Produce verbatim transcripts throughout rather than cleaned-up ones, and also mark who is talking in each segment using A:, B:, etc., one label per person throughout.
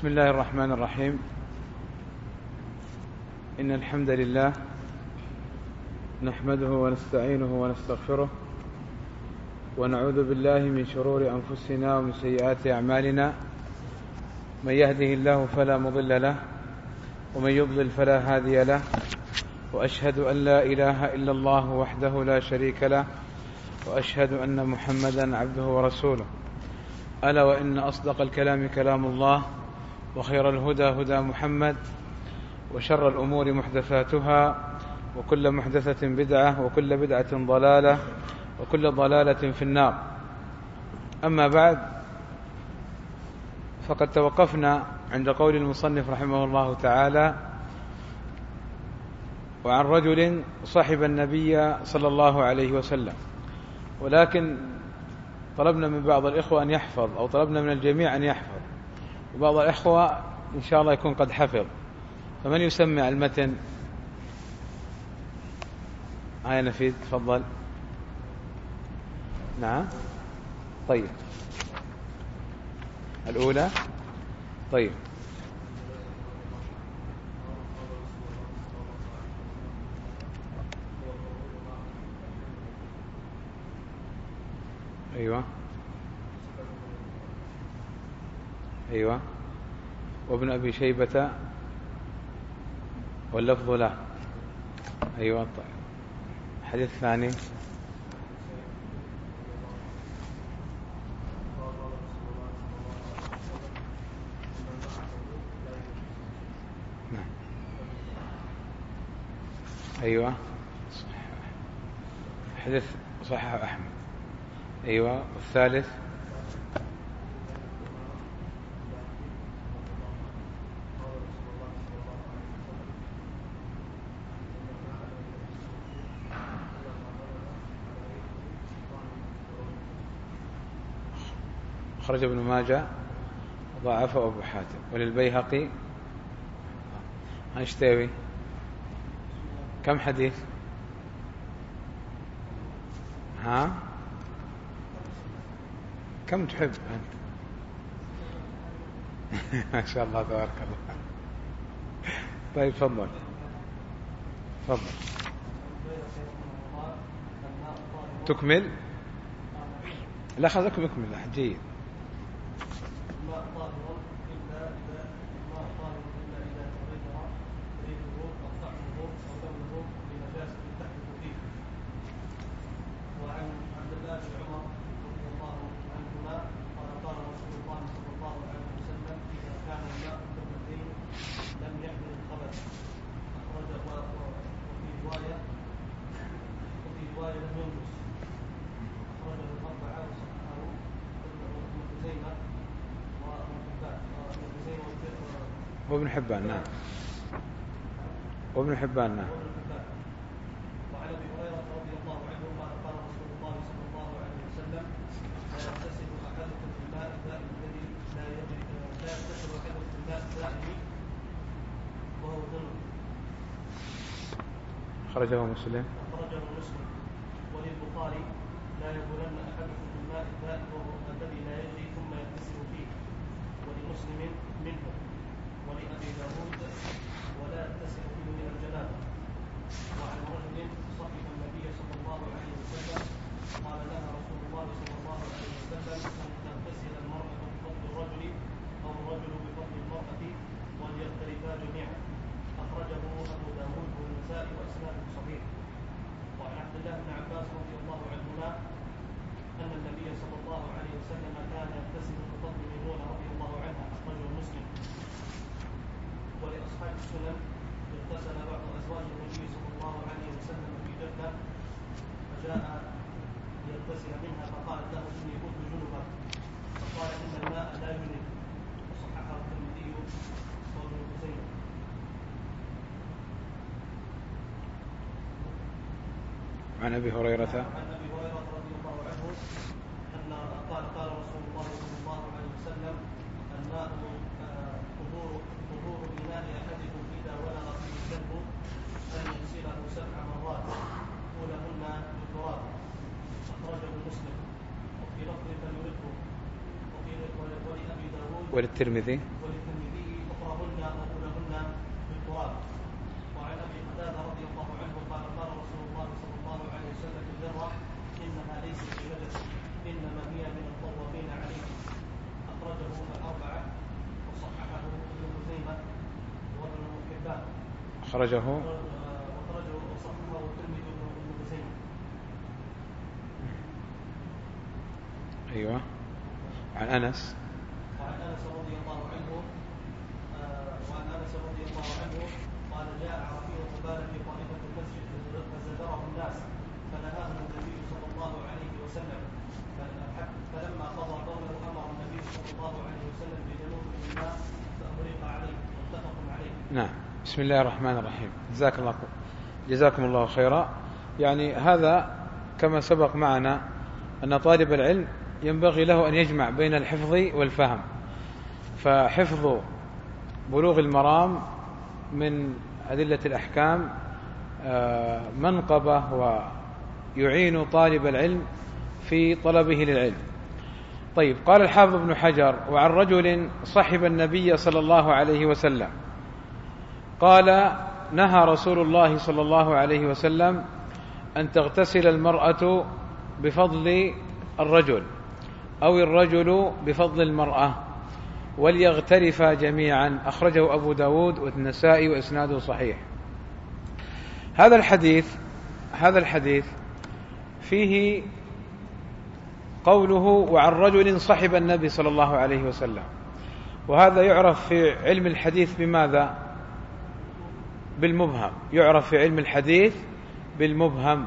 A: بسم الله الرحمن الرحيم. إن الحمد لله نحمده ونستعينه ونستغفره ونعوذ بالله من شرور أنفسنا ومن سيئات أعمالنا. من يهده الله فلا مضل له ومن يضلل فلا هادي له، وأشهد أن لا إله إلا الله وحده لا شريك له، وأشهد أن محمدا عبده ورسوله. ألا وإن أصدق الكلام كلام الله، وخير الهدى هدى محمد، وشر الأمور محدثاتها، وكل محدثة بدعة، وكل بدعة ضلالة، وكل ضلالة في النار. أما بعد، فقد توقفنا عند قول المصنف رحمه الله تعالى: وعن رجل صحب النبي صلى الله عليه وسلم. ولكن طلبنا من بعض الإخوة أن يحفظ، أو طلبنا من الجميع أن يحفظ، وبعض الإخوة إن شاء الله يكون قد حفظ. فمن يسمع المتن؟ هيا نفيد، تفضل. نعم، طيب. الأولى، طيب. أيوة أيوة وابن أبي شيبة واللفظ له. أيوة، طيب. الحديث الثاني: نعم. أيوة، حديث صحيح أحمد. أيوة، والثالث: خرج ابن ماجه وضاعفه أبو حاتم. وللبيهقي هنشتوي كم حديث؟ ها كم تحب أنت؟ ما شاء الله تبارك الله. طيب، تفضل تفضل. تكمل؟ لا، خذكم اكمل. جيد. وابن حبان، نعم. وابن حبان، نعم.
B: وعن ابي هريره رضي الله عنه قال قال رسول الله صلى الله عليه وسلم: لا يغتسل احدكم في الماء الدائم الذي لا يجري لا يغتسل احدكم في الماء الدائم وهو ذنب.
A: خرجه مسلم.
B: خرجه مسلم. وللبخاري: لا يبولن احدكم في الماء الدائم وهو الذي لا يجري ثم يغتسل فيه. ولمسلم منه. ولأبي داود: ولا يغتسل فيه من الجنابة. وعن رجل صحب النبي صلى الله عليه وسلم قال لها رسول الله صلى الله عليه وسلم: أن تغتسل المرأة بفضل الرجل أو الرجل بفضل المرأة وليغترفا جميعا. أخرجه أبو داود والنسائي وإسناده صحيح. وعن عبد الله بن عباس رضي الله عنهما أن النبي صلى الله عليه وسلم كان يغتسل بفضل ميمونة رضي الله عنها. أخرجه مسلم. ولأصحاب السنن: اغتسل بعض أزواج النبي صلى الله عليه وسلم في جدة، فجاء ليغتسل منها فقالت له: إني كنت جنبا، فقال: إن الماء لا يجنب. وصححه الترمذي وابن خزيمة.
A: عن أبي هريرة
B: عن أبي هريرة رضي الله عنه أن قال قال رسول الله صلى الله عليه وسلم: الماء طهور طهور إناء أحدكم إذا ولغ فيه الكلب أن يغسله سبع مرات أولهن بالتراب. أخرجه مسلم. وفي لفظ فليرده. ولأبي داود
A: وللترمذي
B: وللترمذي قال. وعن ابي قتاده رضي الله عنه قال قال رسول الله صلى الله عليه وسلم في الذره انها ليست بنجس انما هي من الطوافين عليه. اخرجه الاربعه وصححه ابن خزيمه وابن حبان.
A: أخرجه
B: وخرجه وصححه الترمذي وابن خزيمه.
A: أيوة. عن أنس
B: وعن انس رضي الله عنه وعن انس رضي الله عنه قال جاء عربي وقبال في طائفه المسجد فزجره الناس فنهاهم النبي صلى الله عليه وسلم فلما قضى قوله امر النبي صلى الله عليه وسلم بجنوب الماء فأغرق عليه. متفق عليه.
A: نعم. بسم الله الرحمن الرحيم. جزاك الله جزاكم الله خيرا. يعني هذا كما سبق معنا أن طالب العلم ينبغي له أن يجمع بين الحفظ والفهم، فحفظ بلوغ المرام من أدلة الأحكام منقبة ويعين طالب العلم في طلبه للعلم. طيب، قال الحافظ ابن حجر: وعن رجل صحب النبي صلى الله عليه وسلم قال: نهى رسول الله صلى الله عليه وسلم أن تغتسل المرأة بفضل الرجل أو الرجل بفضل المرأة وليغترفا جميعا. أخرجه أبو داود والنسائي وإسناده صحيح. هذا الحديث هذا الحديث فيه قوله: وعن رجل صحب النبي صلى الله عليه وسلم، وهذا يعرف في علم الحديث بماذا؟ بالمبهم. يعرف في علم الحديث بالمبهم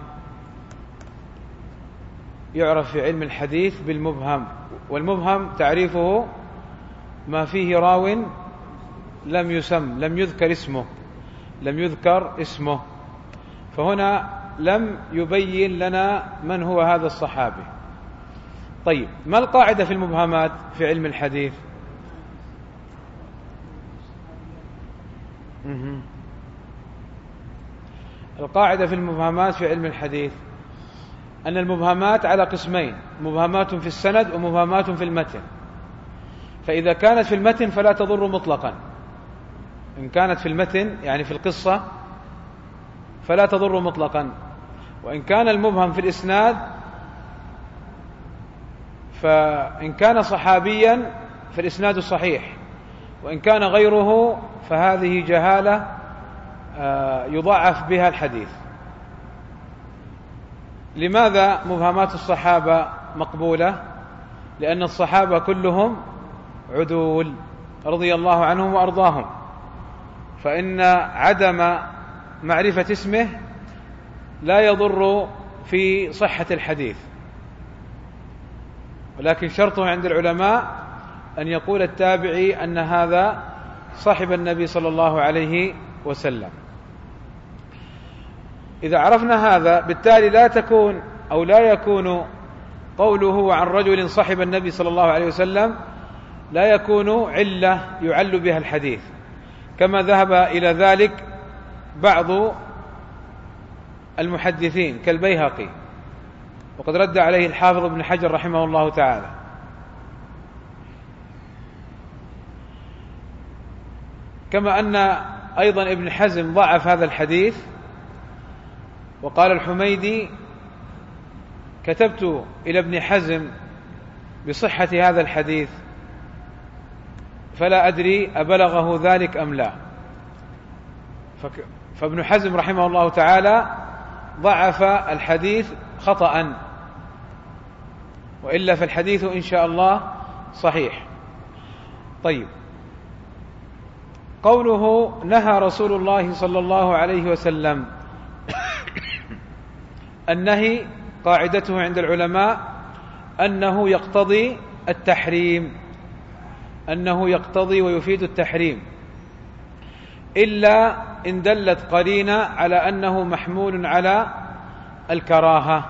A: يعرف في علم الحديث بالمبهم والمبهم تعريفه ما فيه راو لم يسم لم يذكر اسمه لم يذكر اسمه فهنا لم يبين لنا من هو هذا الصحابي. طيب، ما القاعدة في المبهمات في علم الحديث؟ القاعدة في المبهمات في علم الحديث أن المبهمات على قسمين: مبهمات في السند ومبهمات في المتن. فإذا كانت في المتن فلا تضر مطلقا. إن كانت في المتن يعني في القصة فلا تضر مطلقا. وإن كان المبهم في الإسناد فإن كان صحابيا فالإسناد صحيح، وإن كان غيره فهذه جهالة يضاعف بها الحديث. لماذا مبهمات الصحابة مقبولة؟ لأن الصحابة كلهم عدول رضي الله عنهم وأرضاهم، فإن عدم معرفة اسمه لا يضر في صحة الحديث، ولكن شرطه عند العلماء أن يقول التابعي أن هذا صاحب النبي صلى الله عليه وسلم. إذا عرفنا هذا بالتالي لا تكون أو لا يكون قوله عن رجل صاحب النبي صلى الله عليه وسلم لا يكون علة يعل بها الحديث، كما ذهب إلى ذلك بعض المحدثين كالبيهقي، وقد رد عليه الحافظ ابن حجر رحمه الله تعالى. كما أن أيضا ابن حزم ضعف هذا الحديث، وقال الحميدي: كتبت إلى ابن حزم بصحة هذا الحديث فلا أدري أبلغه ذلك أم لا. فابن حزم رحمه الله تعالى ضعف الحديث خطأ، وإلا فالحديث إن شاء الله صحيح. طيب، قوله نهى رسول الله صلى الله عليه وسلم، النهي قاعدته عند العلماء أنه يقتضي التحريم أنه يقتضي ويفيد التحريم، إلا إن دلت قرينة على أنه محمول على الكراهة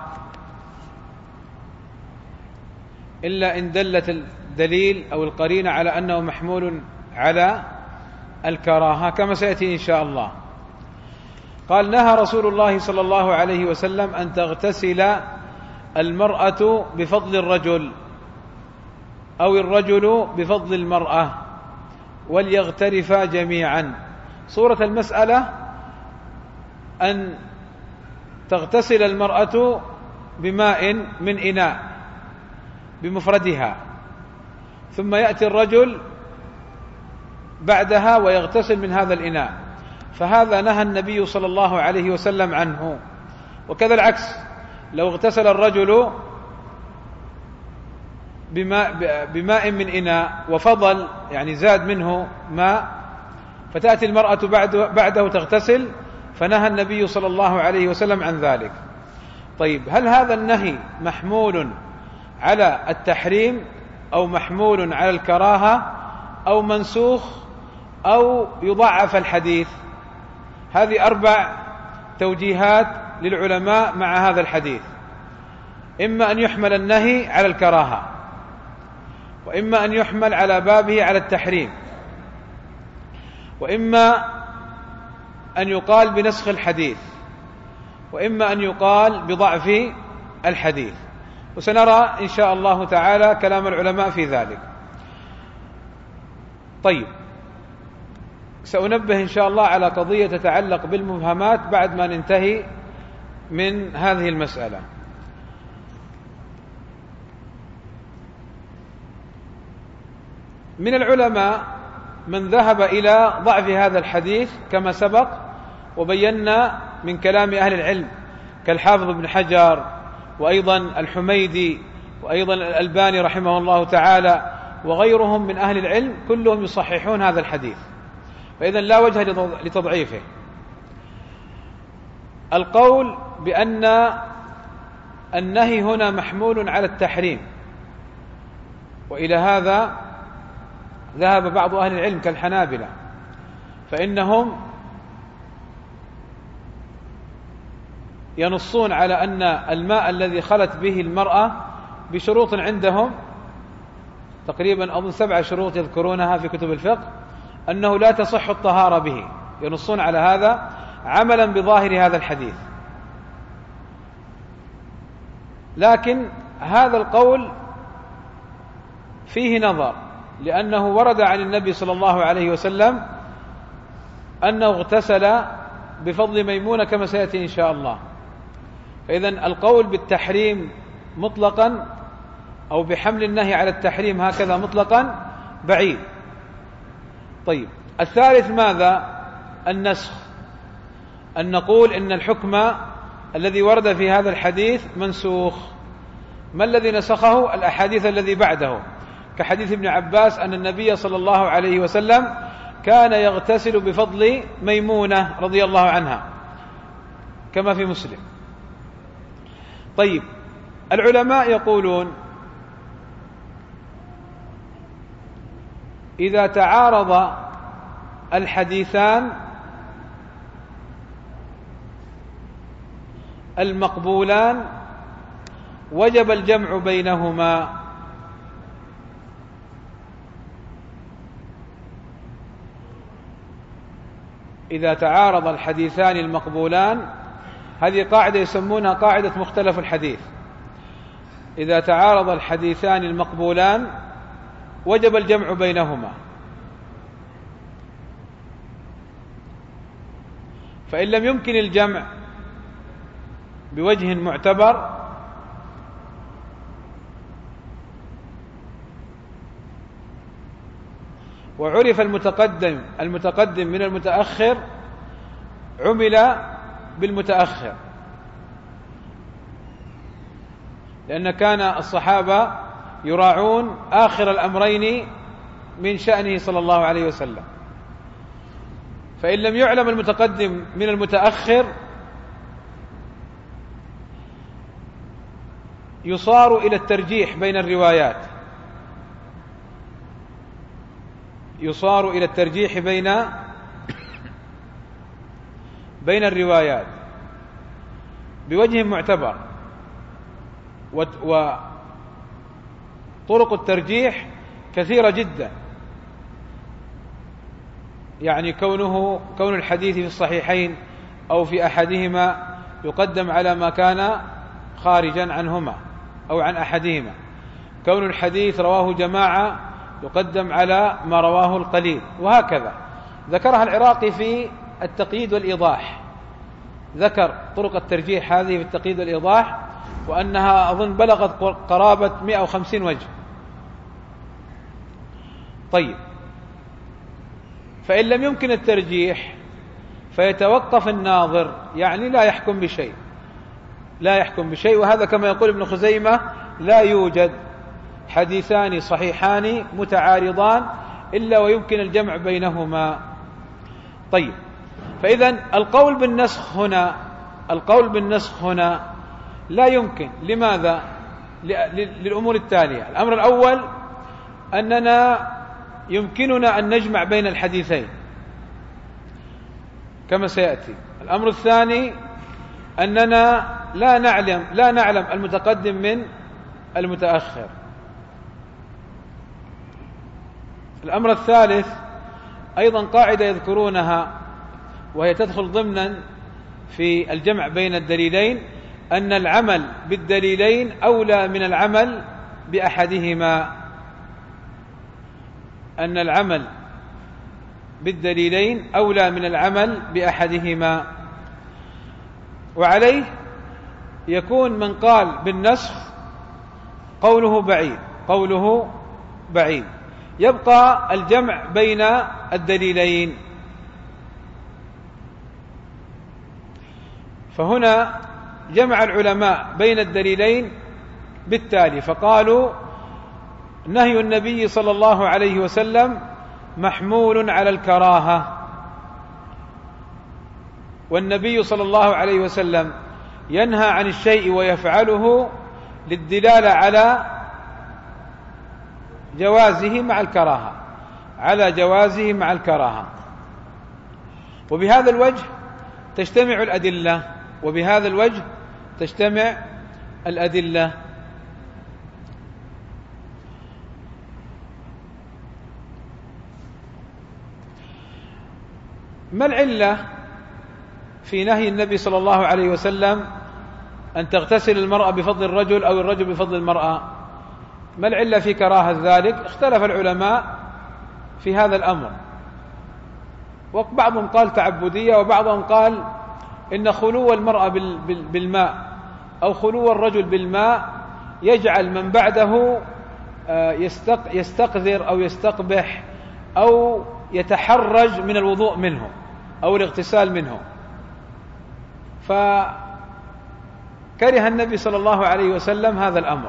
A: إلا إن دلت الدليل أو القرينة على أنه محمول على الكراهة، كما سيأتي إن شاء الله. قال: نهى رسول الله صلى الله عليه وسلم أن تغتسل المرأة بفضل الرجل أو الرجل بفضل المرأة وليغترفا جميعا. صورة المسألة أن تغتسل المرأة بماء من إناء بمفردها، ثم يأتي الرجل بعدها ويغتسل من هذا الإناء، فهذا نهى النبي صلى الله عليه وسلم عنه. وكذا العكس، لو اغتسل الرجل بماء, بماء من إناء وفضل يعني زاد منه ماء، فتأتي المرأة بعده, بعده تغتسل، فنهى النبي صلى الله عليه وسلم عن ذلك. طيب، هل هذا النهي محمول على التحريم أو محمول على الكراهة أو منسوخ أو يضعف الحديث؟ هذه أربع توجيهات للعلماء مع هذا الحديث. إما أن يحمل النهي على الكراهة، وإما أن يحمل على بابه على التحريم، وإما أن يقال بنسخ الحديث، وإما أن يقال بضعف الحديث. وسنرى إن شاء الله تعالى كلام العلماء في ذلك. طيب، سأنبه إن شاء الله على قضية تتعلق بالمبهمات بعد ما ننتهي من هذه المسألة. من العلماء من ذهب إلى ضعف هذا الحديث كما سبق وبينا من كلام أهل العلم كالحافظ ابن حجر، وأيضا الحميدي، وأيضا الألباني رحمه الله تعالى، وغيرهم من أهل العلم، كلهم يصححون هذا الحديث، فإذا لا وجه لتضعيفه. القول بأن النهي هنا محمول على التحريم، وإلى هذا ذهب بعض أهل العلم كالحنابلة، فإنهم ينصون على أن الماء الذي خلت به المرأة بشروط عندهم تقريبا أظن سبع شروط يذكرونها في كتب الفقه، أنه لا تصح الطهارة به، ينصون على هذا عملا بظاهر هذا الحديث. لكن هذا القول فيه نظر، لأنه ورد عن النبي صلى الله عليه وسلم أنه اغتسل بفضل ميمونة كما سيأتي إن شاء الله. فإذن القول بالتحريم مطلقا أو بحمل النهي على التحريم هكذا مطلقا بعيد. طيب، الثالث ماذا؟ النسخ، أن نقول إن الحكم الذي ورد في هذا الحديث منسوخ. ما الذي نسخه؟ الأحاديث الذي بعده، كحديث ابن عباس أن النبي صلى الله عليه وسلم كان يغتسل بفضل ميمونة رضي الله عنها كما في مسلم. طيب، العلماء يقولون إذا تعارض الحديثان المقبولان وجب الجمع بينهما. إذا تعارض الحديثان المقبولان، هذه قاعدة يسمونها قاعدة مختلف الحديث. إذا تعارض الحديثان المقبولان وجب الجمع بينهما، فإن لم يمكن الجمع بوجه معتبر وعرف المتقدم المتقدم من المتأخر عمل بالمتأخر، لأن كان الصحابة يراعون آخر الأمرين من شأنه صلى الله عليه وسلم. فإن لم يعلم المتقدم من المتأخر يصار إلى الترجيح بين الروايات، يصار إلى الترجيح بين بين الروايات بوجه معتبر، وطرق الترجيح كثيرة جدا، يعني كونه كون الحديث في الصحيحين أو في أحدهما يقدم على ما كان خارجا عنهما أو عن أحدهما، كون الحديث رواه جماعة يقدم على ما رواه القليل، وهكذا. ذكرها العراقي في التقييد والإيضاح، ذكر طرق الترجيح هذه في التقييد والإيضاح، وأنها أظن بلغت قرابة مئة وخمسين وجه. طيب، فإن لم يمكن الترجيح فيتوقف الناظر، يعني لا يحكم بشيء، لا يحكم بشيء. وهذا كما يقول ابن خزيمة: لا يوجد حديثان صحيحان متعارضان إلا ويمكن الجمع بينهما. طيب، فإذن القول بالنسخ هنا القول بالنسخ هنا لا يمكن. لماذا؟ للأمور التالية: الأمر الأول أننا يمكننا أن نجمع بين الحديثين كما سيأتي. الأمر الثاني أننا لا نعلم لا نعلم المتقدم من المتأخر. الأمر الثالث أيضا قاعدة يذكرونها وهي تدخل ضمنا في الجمع بين الدليلين: أن العمل بالدليلين أولى من العمل بأحدهما أن العمل بالدليلين أولى من العمل بأحدهما. وعليه يكون من قال بالنسخ قوله بعيد قوله بعيد يبقى الجمع بين الدليلين. فهنا جمع العلماء بين الدليلين بالتالي، فقالوا: نهي النبي صلى الله عليه وسلم محمول على الكراهة، والنبي صلى الله عليه وسلم ينهى عن الشيء ويفعله للدلالة على جوازه مع الكراهة على جوازه مع الكراهة. وبهذا الوجه تجتمع الأدلة وبهذا الوجه تجتمع الأدلة. ما العلة في نهي النبي صلى الله عليه وسلم أن تغتسل المرأة بفضل الرجل أو الرجل بفضل المرأة؟ ما العلة في كراهة ذلك؟ اختلف العلماء في هذا الأمر، وبعضهم قال تعبدية، وبعضهم قال إن خلو المرأة بالماء أو خلو الرجل بالماء يجعل من بعده يستقذر أو يستقبح أو يتحرج من الوضوء منه أو الاغتسال منه. فكره النبي صلى الله عليه وسلم هذا الأمر.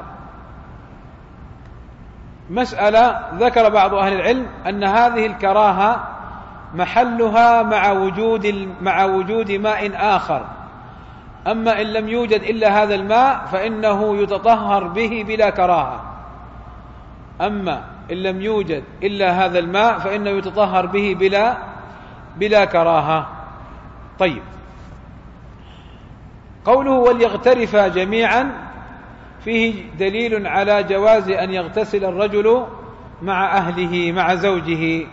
A: مسألة ذكر بعض أهل العلم أن هذه الكراهة محلها مع وجود مع وجود ماء آخر، أما إن لم يوجد إلا هذا الماء فإنه يتطهر به بلا كراهة. أما إن لم يوجد إلا هذا الماء فإنه يتطهر به بلا بلا كراهة. طيب، قوله وليغترفا جميعا فيه دليل على جواز أن يغتسل الرجل مع أهله مع زوجه.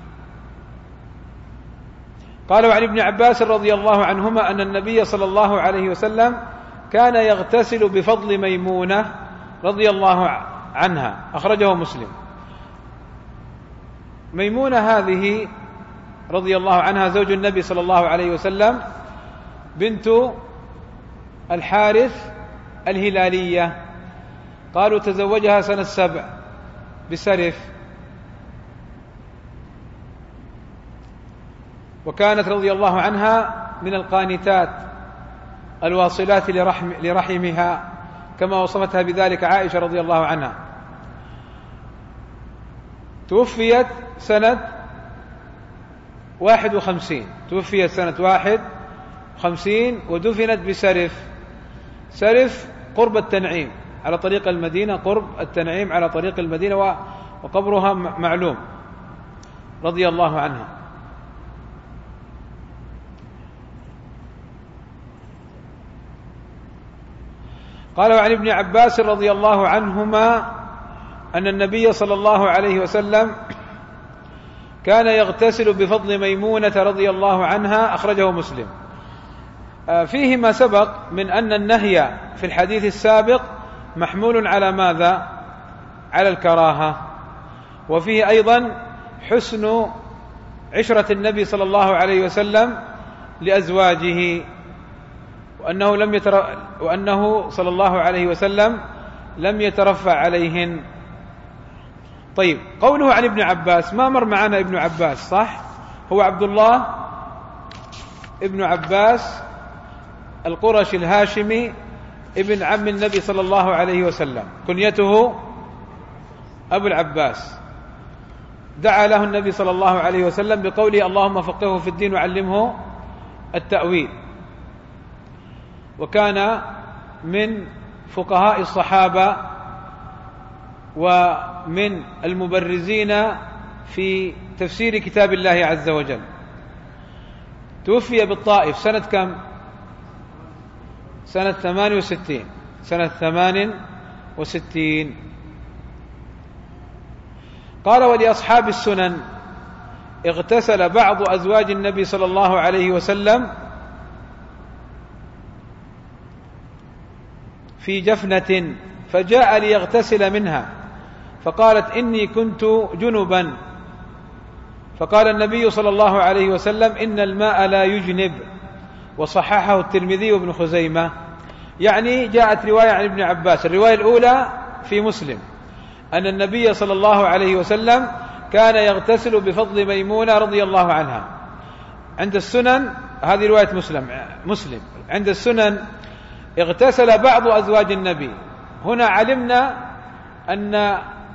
A: قالوا عن ابن عباس رضي الله عنهما أن النبي صلى الله عليه وسلم كان يغتسل بفضل ميمونة رضي الله عنها، أخرجه مسلم. ميمونة هذه رضي الله عنها زوج النبي صلى الله عليه وسلم، بنت الحارث الهلالية، قالوا تزوجها سنة سبع بسرف، وكانت رضي الله عنها من القانتات الواصلات لرحم لرحمها كما وصفتها بذلك عائشة رضي الله عنها. توفيت سنة واحد وخمسين توفيت سنة واحد وخمسين ودفنت بسرف. سرف قرب التنعيم على طريق المدينة، قرب التنعيم على طريق المدينة، وقبرها معلوم رضي الله عنها. قالوا عن ابن عباس رضي الله عنهما أن النبي صلى الله عليه وسلم كان يغتسل بفضل ميمونة رضي الله عنها، أخرجه مسلم. فيه ما سبق من أن النهي في الحديث السابق محمول على ماذا؟ على الكراهة. وفيه أيضا حسن عشرة النبي صلى الله عليه وسلم لأزواجه، وأنه لم يتر... وأنه صلى الله عليه وسلم لم يترفع عليهن. طيب، قوله عن ابن عباس، ما مر معنا ابن عباس صح؟ هو عبد الله ابن عباس القرشي الهاشمي ابن عم النبي صلى الله عليه وسلم، كنيته أبو العباس. دعا له النبي صلى الله عليه وسلم بقوله اللهم فقهه في الدين وعلمه التأويل، وكان من فقهاء الصحابة ومن المبرزين في تفسير كتاب الله عز وجل. توفي بالطائف سنة كم؟ سنة ثمان وستين سنة ثمان وستين. قال ولأصحاب السنن اغتسل بعض أزواج النبي صلى الله عليه وسلم في جفنة فجاء ليغتسل منها فقالت إني كنت جنبا، فقال النبي صلى الله عليه وسلم إن الماء لا يجنب، وصححه الترمذي وابن خزيمة. يعني جاءت رواية عن ابن عباس، الرواية الأولى في مسلم أن النبي صلى الله عليه وسلم كان يغتسل بفضل ميمونة رضي الله عنها. عند السنن هذه رواية مسلم مسلم عند السنن اغتسل بعض أزواج النبي. هنا علمنا أن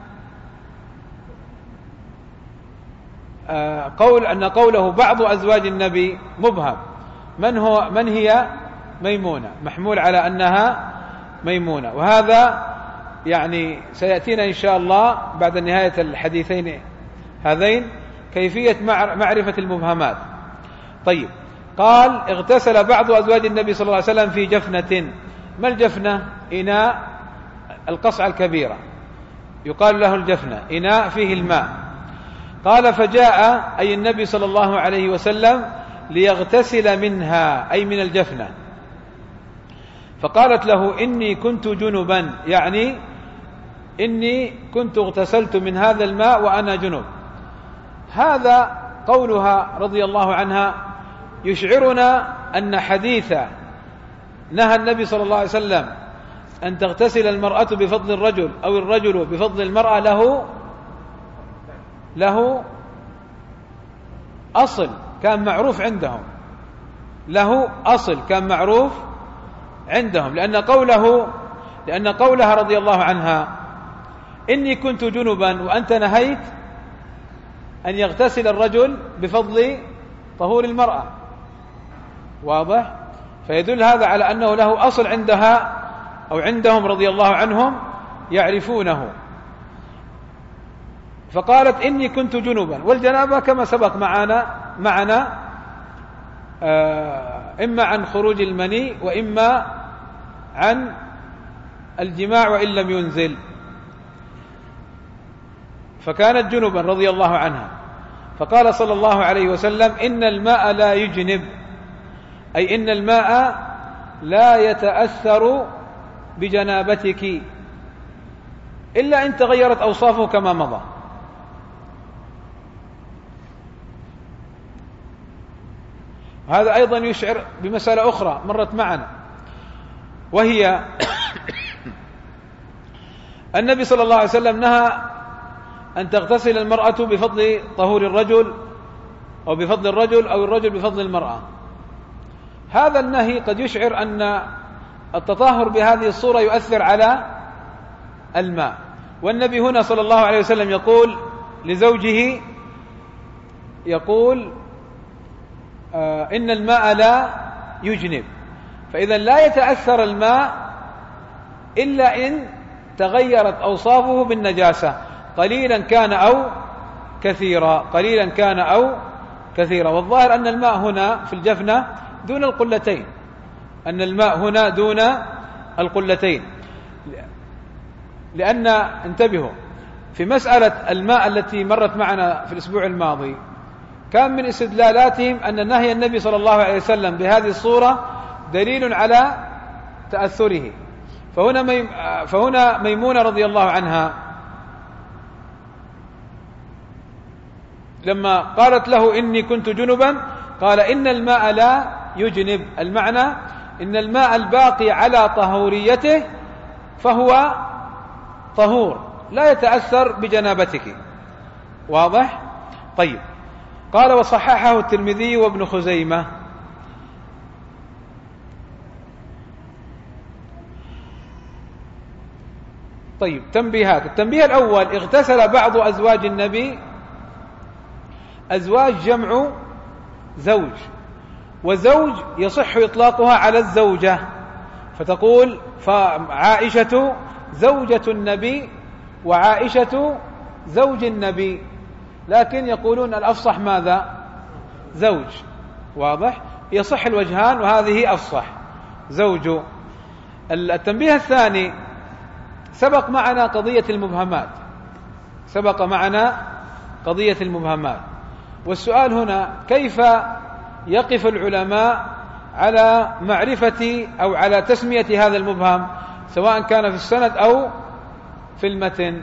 A: قول أن قوله بعض أزواج النبي مبهم. من هو من هي ميمونة؟ محمول على أنها ميمونة، وهذا يعني سيأتينا إن شاء الله بعد نهاية الحديثين هذين كيفية معرفة المبهمات. طيب، قال اغتسل بعض أزواج النبي صلى الله عليه وسلم في جفنة. ما الجفنة؟ إناء القصعة الكبيرة يقال له الجفنة، إناء فيه الماء. قال فجاء أي النبي صلى الله عليه وسلم ليغتسل منها أي من الجفنة، فقالت له إني كنت جنبا، يعني إني كنت اغتسلت من هذا الماء وأنا جنب. هذا قولها رضي الله عنها يشعرنا أن حديث نهى النبي صلى الله عليه وسلم أن تغتسل المرأة بفضل الرجل أو الرجل بفضل المرأة له له أصل كان معروف عندهم، له أصل كان معروف عندهم، لأن قوله لأن قولها رضي الله عنها إني كنت جنبا وأنت نهيت أن يغتسل الرجل بفضل طهور المرأة، واضح؟ فيدل هذا على أنه له أصل عندها أو عندهم رضي الله عنهم يعرفونه. فقالت إني كنت جنبا، والجنابة كما سبق معنا معنا إما عن خروج المني وإما عن الجماع وإن لم ينزل، فكانت جنبا رضي الله عنها. فقال صلى الله عليه وسلم إن الماء لا يجنب، أي إن الماء لا يتأثر بجنابتك إلا إن تغيرت أوصافه كما مضى. هذا أيضا يشعر بمسألة أخرى مرت معنا، وهي النبي صلى الله عليه وسلم نهى أن تغتسل المرأة بفضل طهور الرجل أو بفضل الرجل أو الرجل بفضل المرأة. هذا النهي قد يشعر أن التطهر بهذه الصورة يؤثر على الماء، والنبي هنا صلى الله عليه وسلم يقول لزوجه يقول آه إن الماء لا يجنب، فإذا لا يتأثر الماء إلا إن تغيرت أوصافه بالنجاسة، قليلا كان أو كثيرا قليلا كان أو كثيرا. والظاهر أن الماء هنا في الجفنة دون القلتين، أن الماء هنا دون القلتين، لأن انتبهوا في مسألة الماء التي مرت معنا في الأسبوع الماضي كان من استدلالاتهم أن نهي النبي صلى الله عليه وسلم بهذه الصورة دليل على تأثره. فهنا, ميم فهنا ميمونة رضي الله عنها لما قالت له إني كنت جنبا قال إن الماء لا يجنب، المعنى إن الماء الباقي على طهوريته فهو طهور لا يتأثر بجنابتك. واضح؟ طيب. قال وصححه الترمذي وابن خزيمة. طيب، تنبيهات. التنبيه الأول: اغتسل بعض أزواج النبي. أزواج جمع زوج، وزوج يصح إطلاقها على الزوجة، فتقول فعائشة زوجة النبي وعائشة زوج النبي، لكن يقولون الأفصح ماذا؟ زوج. واضح؟ يصح الوجهان وهذه أفصح، زوج. التنبيه الثاني: سبق معنا قضية المبهمات، سبق معنا قضية المبهمات، والسؤال هنا: كيف يقف العلماء على معرفة أو على تسمية هذا المبهم سواء كان في السند أو في المتن؟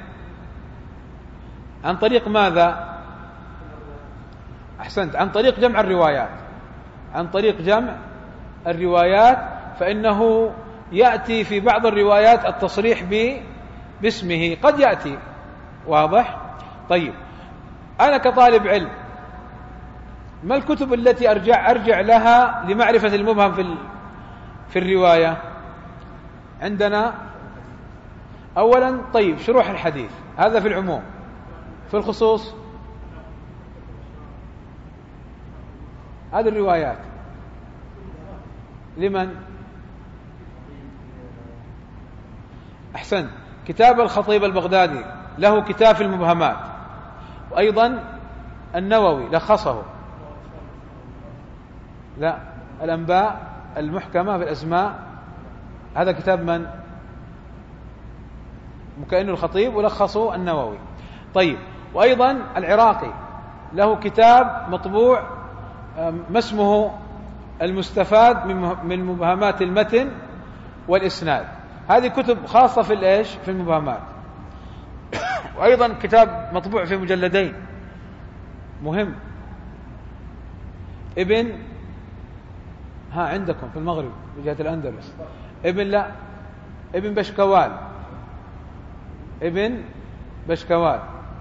A: عن طريق ماذا؟ أحسنت، عن طريق جمع الروايات، عن طريق جمع الروايات، فإنه يأتي في بعض الروايات التصريح باسمه، قد يأتي. واضح؟ طيب، أنا كطالب علم ما الكتب التي أرجع, أرجع لها لمعرفة المبهم في, في الرواية؟ عندنا أولا طيب شروح الحديث، هذا في العموم. في الخصوص هذه الروايات لمن؟ أحسن، كتاب الخطيب البغدادي له كتاب في المبهمات، وأيضا النووي لخصه. لا، الأنباء المحكمة في الأسماء، هذا كتاب من؟ مكأن الخطيب ولخصه النووي. طيب، وأيضا العراقي له كتاب مطبوع ما اسمه المستفاد من مبهمات المتن والإسناد، هذه كتب خاصة في الإيش؟ في المبهمات. وأيضا كتاب مطبوع في مجلدين مهم، ابن ها عندكم في المغرب بجهة الأندلس، ابن لا ابن بشكوال، ابن بشكوال،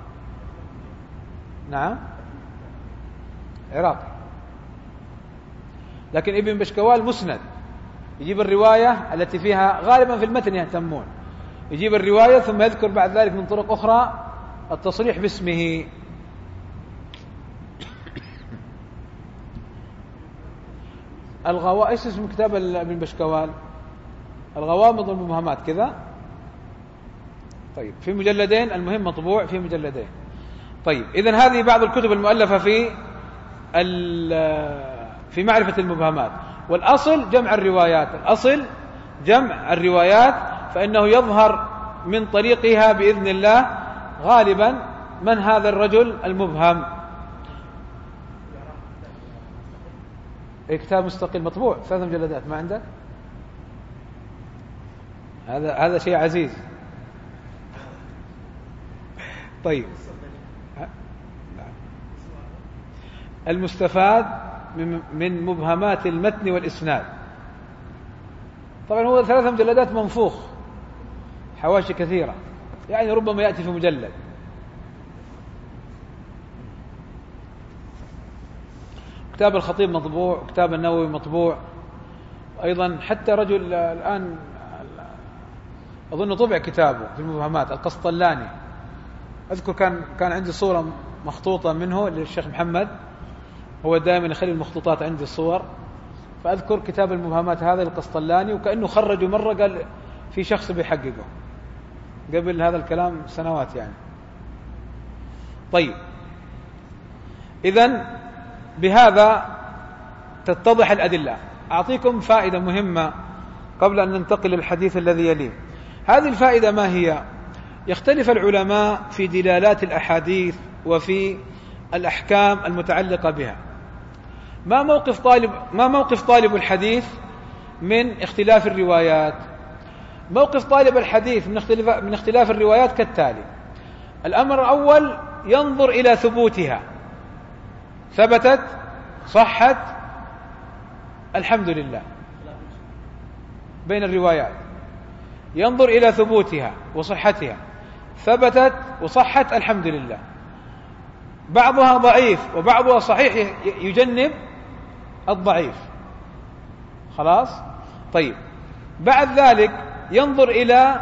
A: نعم عراقي، لكن ابن بشكوال مسند، يجيب الرواية التي فيها غالبا في المتن يهتمون، يجيب الرواية ثم يذكر بعد ذلك من طرق أخرى التصريح باسمه. الغوا ايش اسم كتاب ابن بشكوال؟ الغوامض والمبهمات كذا. طيب، في مجلدين، المهم مطبوع في مجلدين. طيب، إذن هذه بعض الكتب المؤلفة في في معرفة المبهمات. والأصل جمع الروايات، الأصل جمع الروايات، فإنه يظهر من طريقها بإذن الله غالبا من هذا الرجل المبهم. كتاب مستقل مطبوع ثلاث مجلدات، ما عندك؟ هذا هذا شيء عزيز. طيب، المستفاد من مبهمات المتن والإسناد، طبعا هو ثلاث مجلدات منفوخ، حواشي كثيرة، يعني ربما يأتي في مجلد. كتاب الخطيب مطبوع، كتاب النووي مطبوع، أيضا حتى رجل الآن أظن طبع كتابه في المبهمات، القسطلاني، أذكر كان كان عندي صورة مخطوطة منه للشيخ محمد، هو دائما يخلي المخطوطات عندي الصور، فأذكر كتاب المبهمات هذا القسطلاني، وكأنه خرجوا مرة قال في شخص بيحققه قبل هذا الكلام سنوات يعني. طيب، إذن بهذا تتضح الأدلة. أعطيكم فائدة مهمة قبل أن ننتقل للحديث الذي يليه. هذه الفائدة ما هي؟ يختلف العلماء في دلالات الأحاديث وفي الأحكام المتعلقة بها. ما موقف طالب ما موقف طالب الحديث من اختلاف الروايات؟ موقف طالب الحديث من اختلاف من اختلاف الروايات كالتالي: الأمر الأول ينظر إلى ثبوتها، ثبتت صحت الحمد لله بين الروايات، ينظر إلى ثبوتها وصحتها، ثبتت وصحت الحمد لله. بعضها ضعيف وبعضها صحيح يجنب الضعيف، خلاص. طيب بعد ذلك ينظر إلى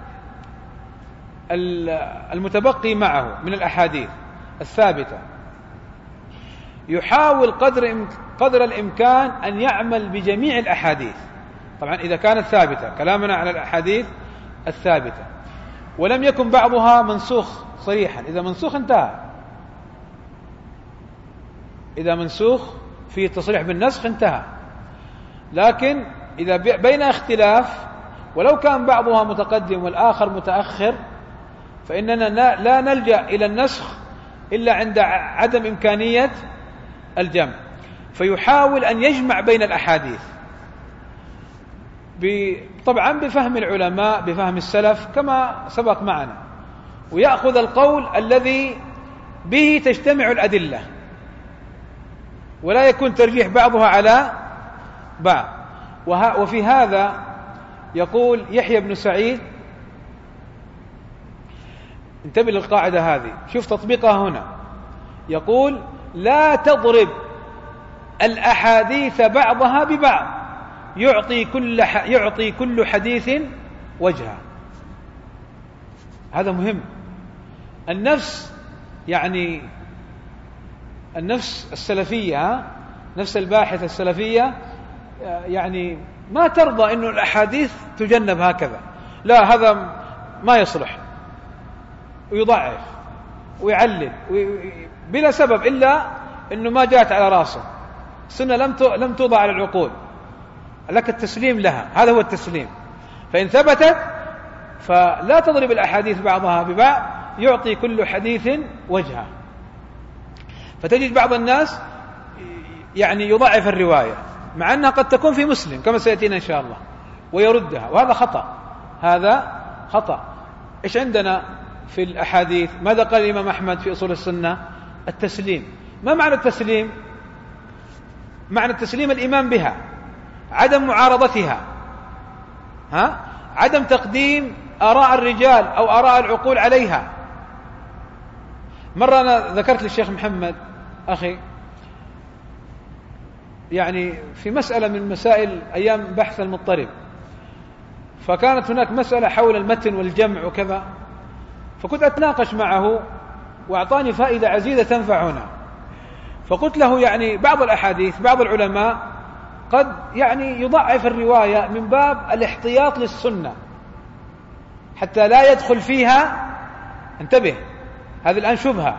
A: المتبقي معه من الأحاديث الثابتة، يحاول قدر قدر الإمكان أن يعمل بجميع الأحاديث، طبعا إذا كانت ثابتة، كلامنا على الأحاديث الثابتة، ولم يكن بعضها منسوخ صريحا. إذا منسوخ انتهى، إذا منسوخ في تصريح بالنسخ انتهى. لكن إذا بين اختلاف ولو كان بعضها متقدم والآخر متأخر، فإننا لا نلجأ إلى النسخ إلا عند عدم إمكانية الجمع، فيحاول أن يجمع بين الأحاديث طبعا بفهم العلماء، بفهم السلف كما سبق معنا، ويأخذ القول الذي به تجتمع الأدلة، ولا يكون ترجيح بعضها على بعض. وفي هذا يقول يحيى بن سعيد، انتبه للقاعدة هذه، شوف تطبيقها هنا، يقول لا تضرب الأحاديث بعضها ببعض، يعطي كل يعطي كل حديث وجهه. هذا مهم. النفس يعني النفس السلفية، نفس الباحث السلفية يعني ما ترضى إنه الأحاديث تجنب هكذا، لا هذا ما يصلح، ويضعف ويعلل بلا سبب إلا إنه ما جاءت على راسه، السنة لم لم توضع على العقول، لك التسليم لها، هذا هو التسليم. فإن ثبتت فلا تضرب الأحاديث بعضها ببعض، يعطي كل حديث وجهه. فتجد بعض الناس يعني يضعف الرواية مع أنها قد تكون في مسلم كما سيأتينا إن شاء الله، ويردها، وهذا خطأ، هذا خطأ. إيش عندنا في الأحاديث؟ ماذا قال الإمام أحمد في أصول السنة؟ التسليم. ما معنى التسليم؟ معنى التسليم الإيمان بها، عدم معارضتها، ها؟ عدم تقديم آراء الرجال أو آراء العقول عليها. مرة أنا ذكرت للشيخ محمد أخي يعني في مسألة من مسائل أيام بحث المضطرب، فكانت هناك مسألة حول المتن والجمع وكذا، فكنت أتناقش معه وأعطاني فائدة عزيزة تنفعنا. فقلت له يعني بعض الأحاديث بعض العلماء قد يعني يضعف الرواية من باب الاحتياط للسنة حتى لا يدخل فيها، انتبه هذه الآن شبهة.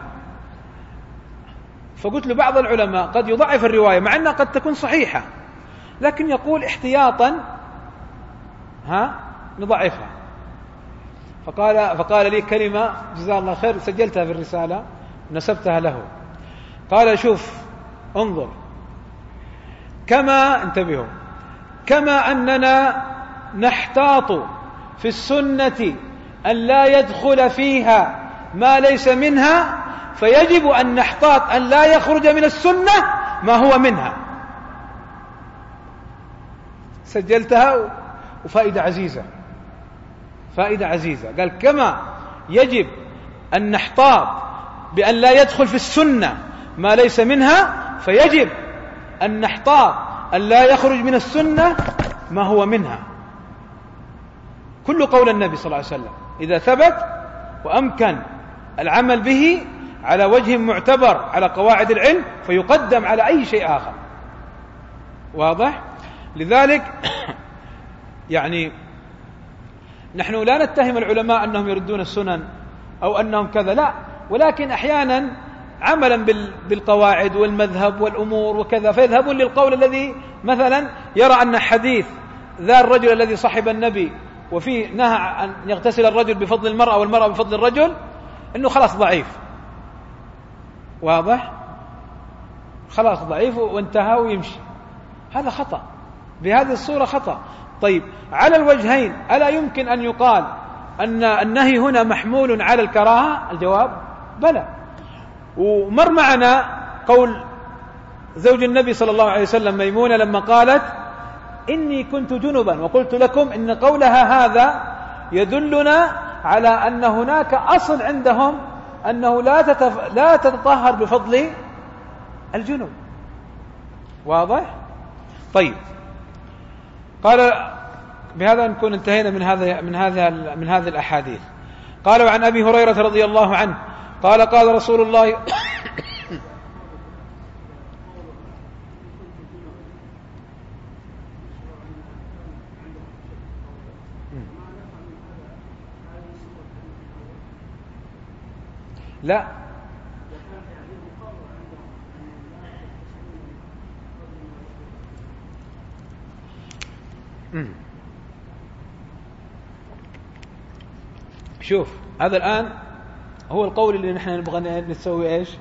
A: فقلت له بعض العلماء قد يضعف الرواية مع أنها قد تكون صحيحة، لكن يقول احتياطا ها نضعفها. فقال فقال لي كلمة جزاه الله خير، سجلتها في الرسالة ونسبتها له. قال شوف انظر، كما انتبهوا كما أننا نحتاط في السنة أن لا يدخل فيها ما ليس منها، فيجب أن نحتاط أن لا يخرج من السنة ما هو منها. سجلتها وفائدة عزيزة، فائدة عزيزة. قال كما يجب أن نحتاط بأن لا يدخل في السنة ما ليس منها، فيجب أن نحتاط أن لا يخرج من السنة ما هو منها. كل قول النبي صلى الله عليه وسلم إذا ثبت وأمكن العمل به على وجه معتبر على قواعد العلم فيقدم على أي شيء آخر. واضح؟ لذلك يعني نحن لا نتهم العلماء أنهم يردون السنن أو أنهم كذا، لا، ولكن أحيانا عملا بالقواعد والمذهب والأمور وكذا فيذهبون للقول الذي مثلا يرى أن حديث ذا الرجل الذي صحب النبي وفيه نهى أن يغتسل الرجل بفضل المرأة والمرأة بفضل الرجل إنه خلاص ضعيف. واضح؟ خلاص ضعيف وانتهى ويمشي. هذا خطأ، بهذه الصورة خطأ. طيب على الوجهين ألا يمكن أن يقال أن النهي هنا محمول على الكراهة؟ الجواب بلى. ومر معنا قول زوج النبي صلى الله عليه وسلم ميمونة لما قالت إني كنت جنبا وقلت لكم إن قولها هذا يدلنا على أن هناك أصل عندهم أنه لا تتف... لا تتطهر بفضل الجنوب. واضح؟ طيب، قال بهذا نكون انتهينا من هذا من هذا من هذه الأحاديث. قال وعن أبي هريرة رضي الله عنه قال قال رسول الله لا شوف، هذا الآن هو القول اللي نحن نبغى نسوي إيش؟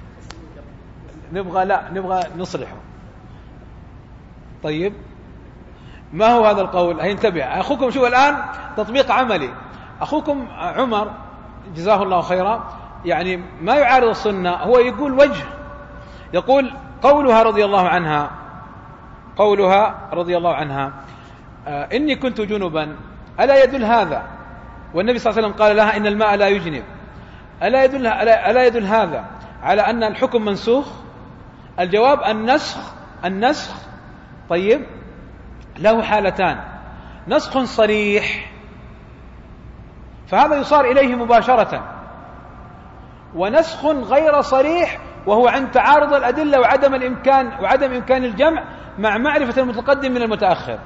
A: نبغى لا نبغى نصلحه. طيب، ما هو هذا القول؟ هينتبه أخوكم. شوف الآن تطبيق عملي. أخوكم عمر جزاه الله خيرا يعني ما يعارض السنة، هو يقول وجه، يقول قولها رضي الله عنها قولها رضي الله عنها آه إني كنت جنبا، ألا يدل هذا؟ والنبي صلى الله عليه وسلم قال لها إن الماء لا يجنب، ألا يدل, ألا, ألا يدل هذا على أن الحكم منسوخ؟ الجواب النسخ النسخ طيب له حالتان: نسخ صريح فهذا يصار إليه مباشرة، ونسخ غير صريح وهو عن تعارض الأدلة وعدم الإمكان وعدم إمكان الجمع مع معرفة المتقدم من المتأخر.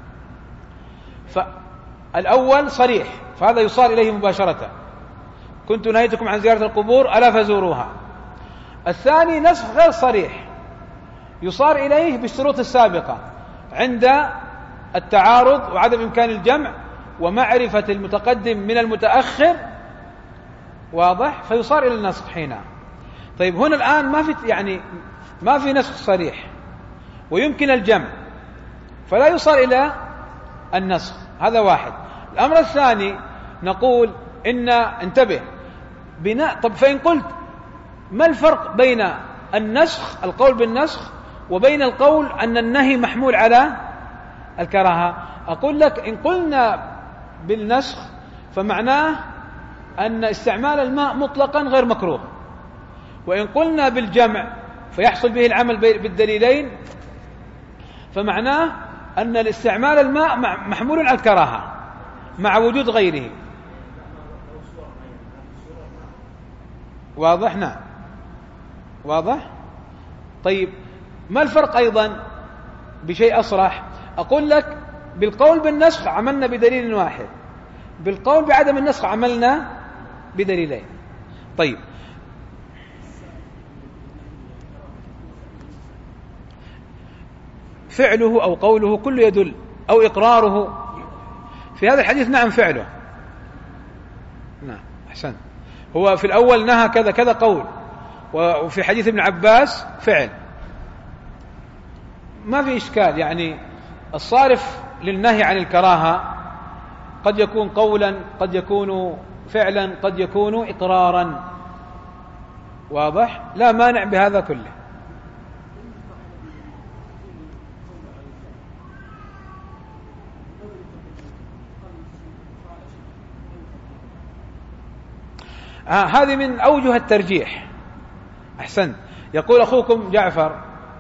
A: فالأول صريح فهذا يصار إليه مباشرة: كنت نهيتكم عن زيارة القبور ألا فزوروها. الثاني نسخ غير صريح يصار إليه بالشروط السابقة عند التعارض وعدم إمكان الجمع ومعرفة المتقدم من المتأخر. واضح؟ فيصار إلى النسخ حينها. طيب، هنا الآن ما في يعني ما في نسخ صريح ويمكن الجمع، فلا يصار إلى النسخ. هذا واحد. الأمر الثاني نقول إن انتبه بناء. طب فإن قلت ما الفرق بين النسخ القول بالنسخ وبين القول أن النهي محمول على الكراهة؟ أقول لك إن قلنا بالنسخ فمعناه أن استعمال الماء مطلقا غير مكروه، وإن قلنا بالجمع فيحصل به العمل بالدليلين فمعناه أن الاستعمال الماء محمول على الكراهة مع وجود غيره. واضح؟ نعم واضح. طيب، ما الفرق أيضا بشيء أصرح؟ أقول لك بالقول بالنسخ عملنا بدليل واحد، بالقول بعدم النسخ عملنا بدليلين. طيب، فعله أو قوله كله يدل، أو إقراره في هذا الحديث. نعم فعله، نعم أحسن. هو في الأول نهى كذا كذا قول، وفي حديث ابن عباس فعل، ما في إشكال. يعني الصارف للنهي عن الكراهة قد يكون قولا، قد يكون فعلا، قد يكون إقرارا. واضح؟ لا مانع بهذا كله. آه هذه من أوجه الترجيح. أحسن. يقول أخوكم جعفر،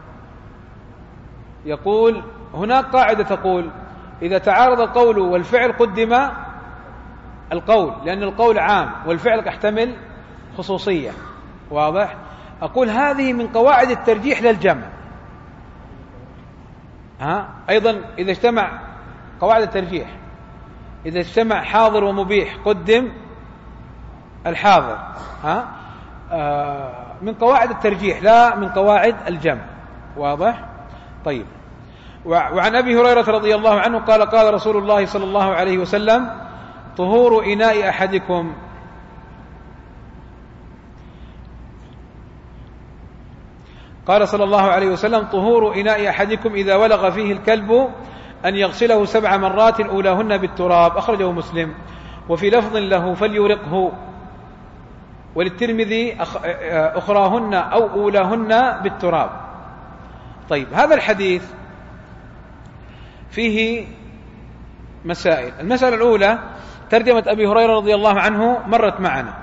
A: يقول هناك قاعدة تقول إذا تعارض القول والفعل قدم القول، لأن القول عام والفعل يحتمل خصوصية. واضح؟ أقول هذه من قواعد الترجيح للجمع. ها أيضا إذا اجتمع قواعد الترجيح، إذا اجتمع حاضر ومبيح قدم الحاضر. ها آه من قواعد الترجيح لا من قواعد الجمع. واضح؟ طيب. وعن أبي هريرة رضي الله عنه قال قال رسول الله صلى الله عليه وسلم طهور إناء أحدكم قال صلى الله عليه وسلم طهور إناء أحدكم إذا ولغ فيه الكلب أن يغسله سبع مرات أولاهن بالتراب. أخرجه مسلم. وفي لفظ له فليرقه. وللترمذي أخراهن أو أولاهن بالتراب. طيب هذا الحديث فيه مسائل. المسألة الأولى ترجمة أبي هريرة رضي الله عنه مرت معنا،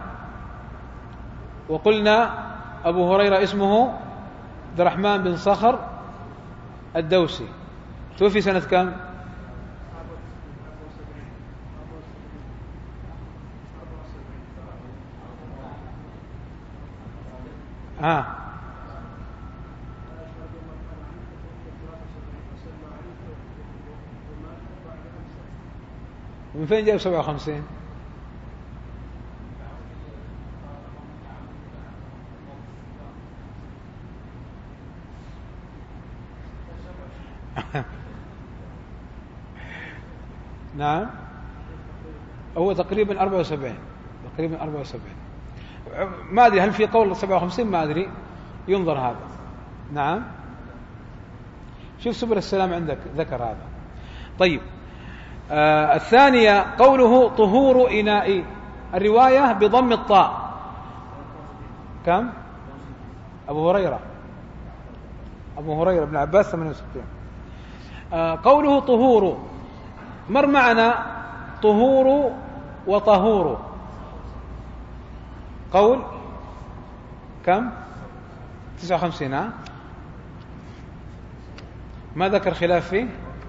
A: وقلنا أبو هريرة اسمه عبد الرحمن بن صخر الدوسي، توفي سنة كم؟ ها من فين جاب سبعة وخمسين؟ نعم هو تقريبا أربعة وسبعين، تقريبا أربعة وسبعين، ما أدري هل في قول سبعة وخمسين، ما أدري، ينظر هذا. نعم شوف سبل السلام عندك ذكر هذا. طيب آه الثانية قوله طهور إناء، الرواية بضم الطاء. كم؟ أبو هريرة أبو هريرة بن عباس ثمانية وستين. آه قوله طهور، مر معنا طهور وطهور، قول كم؟ تسعة وخمسين. ها ما ذكر خلاف فيه؟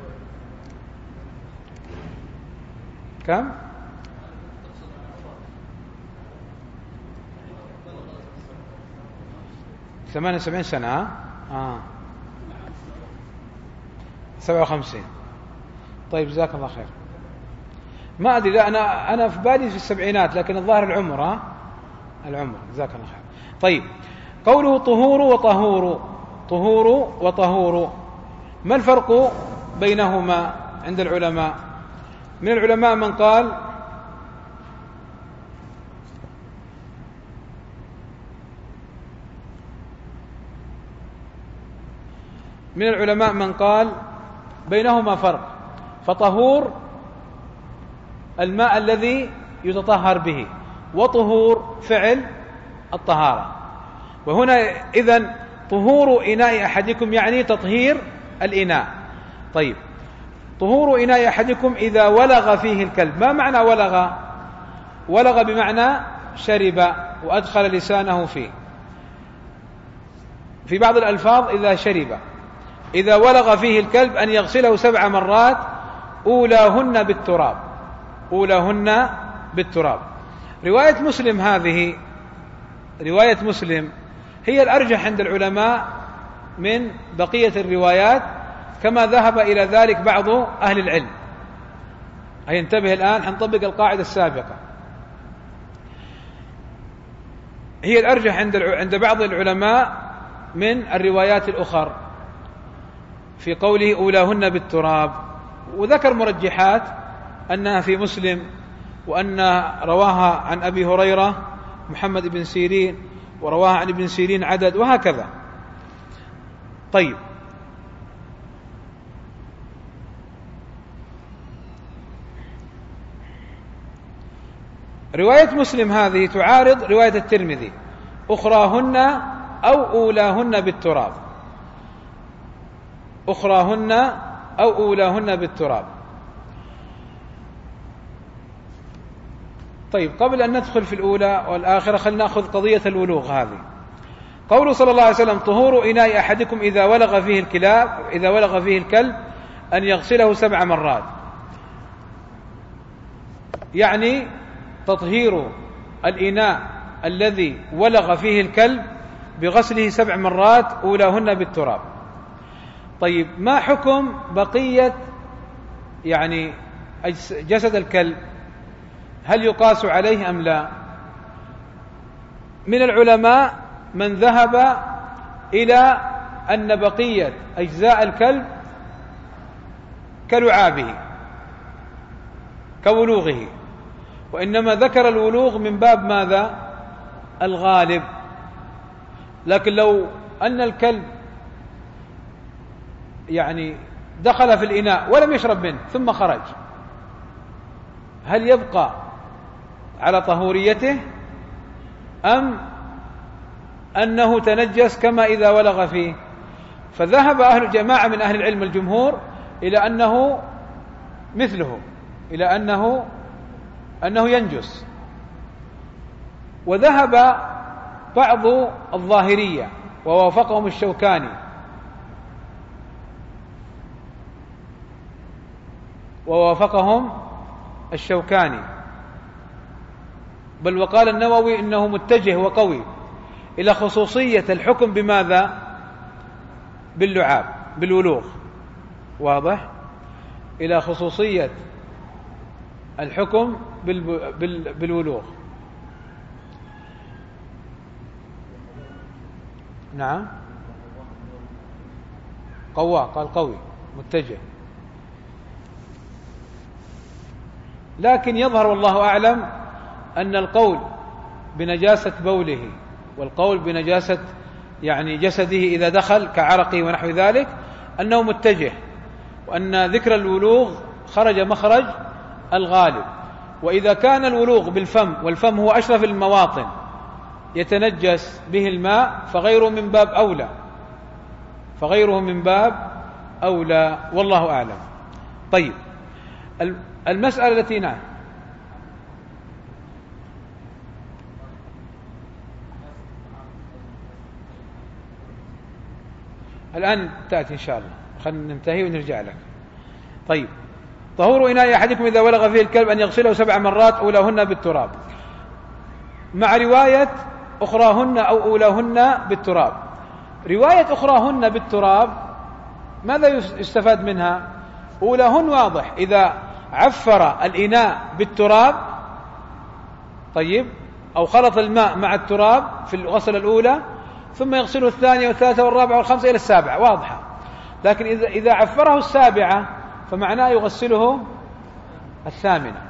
A: كم؟ ثمانية وسبعين سنة. آه. سبعة وخمسين. طيب جزاك الله خير. ما أدري، لا أنا أنا في بالي في السبعينات، لكن الظاهر العمر. ها العمر، جزاك الله خير. طيب قوله طهور وطهور، طهور وطهور، ما الفرق بينهما عند العلماء؟ من العلماء من قال من العلماء من قال بينهما فرق، فطهور الماء الذي يتطهر به، وطهور فعل الطهارة. وهنا إذن طهور إناء أحدكم يعني تطهير الإناء. طيب طهور إناء أحدكم إذا ولغ فيه الكلب، ما معنى ولغ؟ ولغ بمعنى شرب وأدخل لسانه فيه، في بعض الألفاظ إذا شرب. إذا ولغ فيه الكلب أن يغسله سبع مرات، أولاهن بالتراب، أولاهن بالتراب. رواية مسلم هذه، رواية مسلم هي الأرجح عند العلماء من بقية الروايات، كما ذهب إلى ذلك بعض أهل العلم. أي انتبه الآن، حنطبق القاعدة السابقة. هي الأرجح عند عند بعض العلماء من الروايات الأخرى في قوله أولاهن بالتراب، وذكر مرجحات أنها في مسلم، وأن رواها عن أبي هريرة محمد بن سيرين، ورواها عن ابن سيرين عدد، وهكذا. طيب رواية مسلم هذه تعارض رواية الترمذي، أخراهن أو أولاهن بالتراب، أخراهن أو أولاهن بالتراب. طيب قبل أن ندخل في الأولى والآخرة خلنا نأخذ قضية الولوغ هذه. قوله صلى الله عليه وسلم طهور إناء أحدكم إذا ولغ فيه الكلاب، إذا ولغ فيه الكلب أن يغسله سبع مرات، يعني تطهير الإناء الذي ولغ فيه الكلب بغسله سبع مرات، أولاهن بالتراب. طيب ما حكم بقية يعني جسد الكلب؟ هل يقاس عليه أم لا؟ من العلماء من ذهب إلى أن بقية أجزاء الكلب كلعابه، كولوغه، وإنما ذكر الولوغ من باب ماذا؟ الغالب. لكن لو أن الكلب يعني دخل في الإناء ولم يشرب منه ثم خرج، هل يبقى على طهوريته أم أنه تنجس كما إذا ولغ فيه؟ فذهب أهل جماعة من أهل العلم الجمهور إلى أنه مثله، إلى أنه أنه ينجس. وذهب بعض الظاهرية ووافقهم الشوكاني ووافقهم الشوكاني بل وقال النووي إنه متجه وقوي إلى خصوصية الحكم بماذا؟ باللعاب، بالولوغ. واضح؟ إلى خصوصية الحكم بالولوغ. نعم، قواه، قال قوي متجه. لكن يظهر والله أعلم أن القول بنجاسة بوله والقول بنجاسة يعني جسده إذا دخل كعرقه ونحو ذلك أنه متجه، وأن ذكر الولوغ خرج مخرج الغالب. وإذا كان الولوغ بالفم والفم هو أشرف المواطن يتنجس به الماء فغيره من باب أولى، فغيره من باب أولى والله أعلم. طيب، المسألة التي نعم الآن تأتي إن شاء الله، خلينا ننتهي ونرجع لك. طيب، طهور إناء أحدكم إذا ولغ فيه الكلب أن يغسله سبع مرات أولاهن بالتراب، مع رواية أخراهن أو أولاهن بالتراب. رواية أخراهن بالتراب ماذا يستفاد منها؟ أولاهن واضح، إذا عفر الإناء بالتراب طيب أو خلط الماء مع التراب في الغسلة الأولى ثم يغسله الثانية والثالثة والرابعة والخامسة إلى السابعة واضحة. لكن إذا إذا عفره السابعة فمعناه يغسله الثامنة.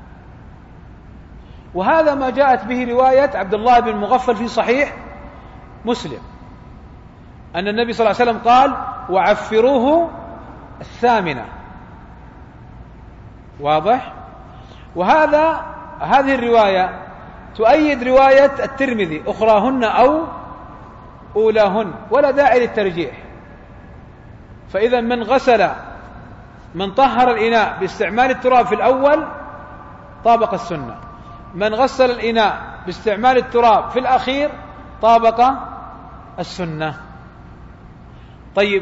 A: وهذا ما جاءت به رواية عبد الله بن مغفل في صحيح مسلم أن النبي صلى الله عليه وسلم قال وعفروه الثامنة. واضح؟ وهذا هذه الرواية تؤيد رواية الترمذي أخراهن أو أولاهن، ولا داعي للترجيح. فإذا من غسل من طهر الإناء باستعمال التراب في الأول طابق السنة، من غسل الإناء باستعمال التراب في الأخير طابق السنة. طيب،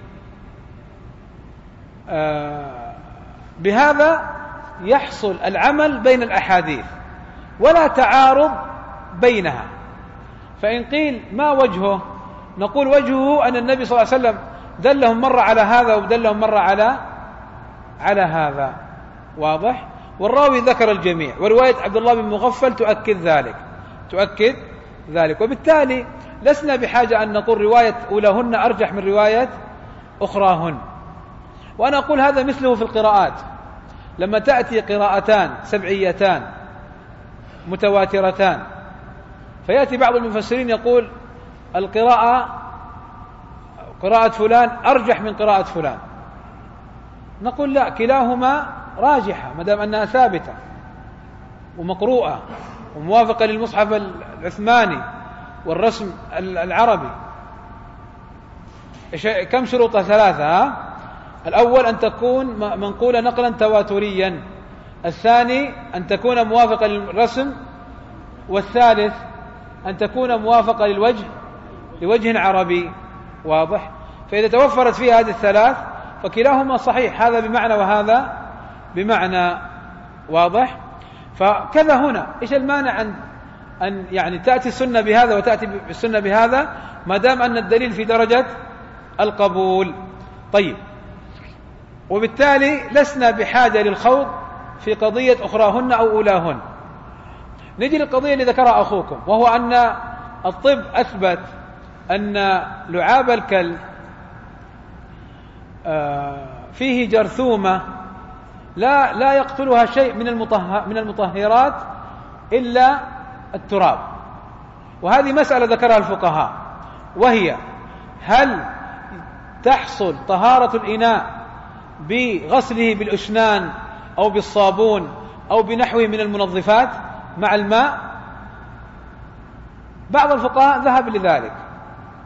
A: آه بهذا يحصل العمل بين الأحاديث ولا تعارض بينها. فإن قيل ما وجهه؟ نقول وجهه أن النبي صلى الله عليه وسلم دلهم مرة على هذا ودلهم مرة على على هذا. واضح؟ والراوي ذكر الجميع، ورواية عبد الله بن مغفل تؤكد ذلك تؤكد ذلك وبالتالي لسنا بحاجة أن نقول رواية أولاهن أرجح من رواية أخراهن. وأنا أقول هذا مثله في القراءات، لما تأتي قراءتان سبعيتان متواترتان فيأتي بعض المفسرين يقول القراءة قراءة فلان أرجح من قراءة فلان، نقول لا، كلاهما راجحة ما دام أنها ثابتة ومقروءة وموافقة للمصحف العثماني والرسم العربي. كم شروطها؟ ثلاثة. ها؟ الأول أن تكون منقولة نقلا تواتريا، الثاني أن تكون موافقة للرسم، والثالث أن تكون موافقة للوجه لوجه عربي. واضح؟ فإذا توفرت فيها هذه الثلاث فكلاهما صحيح، هذا بمعنى وهذا بمعنى. واضح؟ فكذا هنا، إيش المانع أن أن يعني تأتي السنة بهذا وتأتي السنة بهذا ما دام أن الدليل في درجة القبول. طيب، وبالتالي لسنا بحاجة للخوض في قضية أخراهن أو أولاهن. نجي للقضية اللي ذكرها أخوكم، وهو أن الطب أثبت أن لعاب الكلب فيه جرثومة لا لا يقتلها شيء من من المطهرات إلا التراب. وهذه مسألة ذكرها الفقهاء، وهي هل تحصل طهارة الإناء بغسله بالأشنان أو بالصابون أو بنحوه من المنظفات مع الماء؟ بعض الفقهاء ذهب لذلك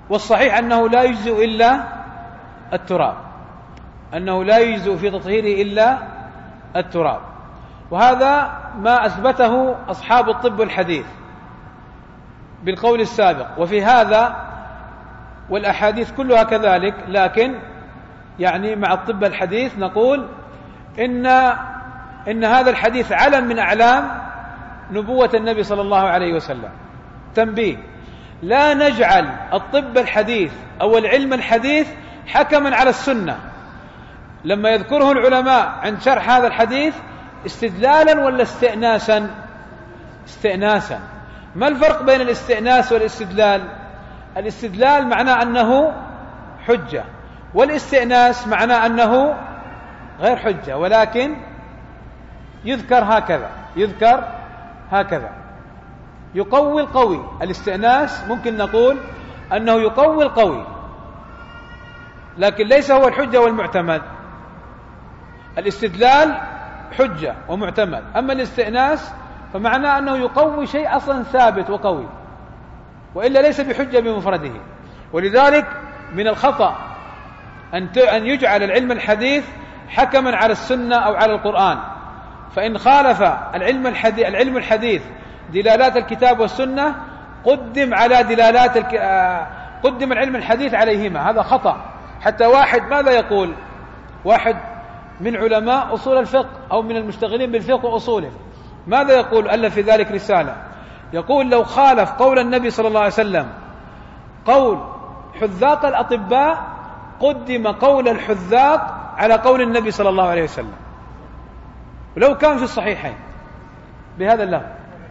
A: والصحيح أنه لا يجزئ إلا التراب، أنه لا يجزئ في تطهيره إلا التراب. وهذا ما أثبته أصحاب الطب الحديث بالقول السابق، وفي هذا والأحاديث كلها كذلك. لكن يعني مع الطب الحديث نقول إن إن هذا الحديث علم من أعلام نبوة النبي صلى الله عليه وسلم. تنبيه: لا نجعل الطب الحديث أو العلم الحديث حكما على السنة لما يذكره العلماء عند شرح هذا الحديث استدلالا ولا استئناسا. استئناسا. ما الفرق بين الاستئناس والاستدلال؟ الاستدلال معناه أنه حجة، والاستئناس معناه أنه غير حجة، ولكن يذكر هكذا، يذكر هكذا يقوي القوي. الاستئناس ممكن نقول أنه يقوي القوي، لكن ليس هو الحجة والمعتمد. الاستدلال حجة ومعتمد، أما الاستئناس فمعناه أنه يقوي شيء أصلا ثابت وقوي، وإلا ليس بحجة بمفرده. ولذلك من الخطأ أن يجعل العلم الحديث حكما على السنة أو على القرآن، فإن خالف العلم الحديث, العلم الحديث دلالات الكتاب والسنة قدم على دلالات الك... قدم العلم الحديث عليهما. هذا خطأ. حتى واحد ماذا يقول؟ واحد من علماء أصول الفقه أو من المشتغلين بالفقه وأصوله ماذا يقول؟ ألف في ذلك رسالة يقول: لو خالف قول النبي صلى الله عليه وسلم قول حذاق الأطباء قدم قول الحذاق على قول النبي صلى الله عليه وسلم، ولو كان في الصحيحين بهذا اللفظ.